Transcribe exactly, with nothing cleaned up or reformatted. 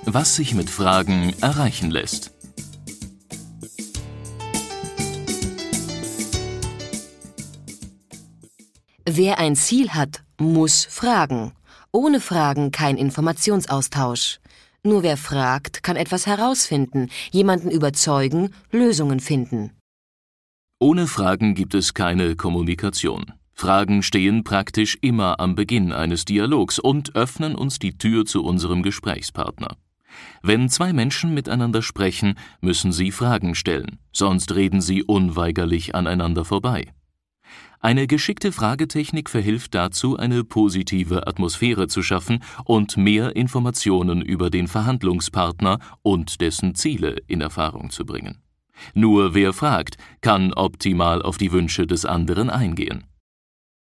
Was sich mit Fragen erreichen lässt. Wer ein Ziel hat, muss fragen. Ohne Fragen kein Informationsaustausch. Nur wer fragt, kann etwas herausfinden, jemanden überzeugen, Lösungen finden. Ohne Fragen gibt es keine Kommunikation. Fragen stehen praktisch immer am Beginn eines Dialogs und öffnen uns die Tür zu unserem Gesprächspartner. Wenn zwei Menschen miteinander sprechen, müssen sie Fragen stellen, sonst reden sie unweigerlich aneinander vorbei. Eine geschickte Fragetechnik verhilft dazu, eine positive Atmosphäre zu schaffen und mehr Informationen über den Verhandlungspartner und dessen Ziele in Erfahrung zu bringen. Nur wer fragt, kann optimal auf die Wünsche des anderen eingehen.